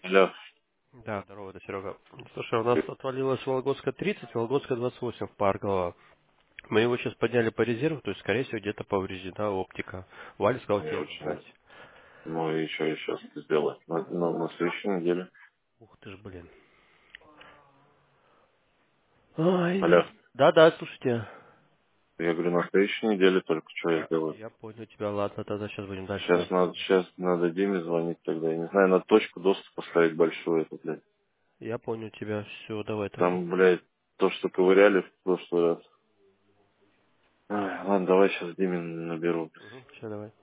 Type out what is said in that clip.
Алло, Да, здорово, это Серега. Слушай, у нас отвалилась Вологодская 30, Вологодская 28 в Парково. Мы его сейчас подняли по резерву, то есть, скорее всего, где-то повреждена оптика. Валя сказал тебе очень. забрать. Ну и что еще сделать? На следующей неделе. Ух ты ж, блин. Ай. Алло, Да-да, слушайте. я говорю, на следующей неделе только что я сделаю. Я понял тебя, ладно, тогда сейчас будем дальше смотреть. Сейчас надо Диме звонить тогда. Я не знаю, надо точку доступа поставить большую эту, блядь. Я понял тебя, все, давай тогда. Там, блядь, то, что ковыряли в прошлый раз. Ай, ладно, давай сейчас Диме наберу. Угу, все, давай.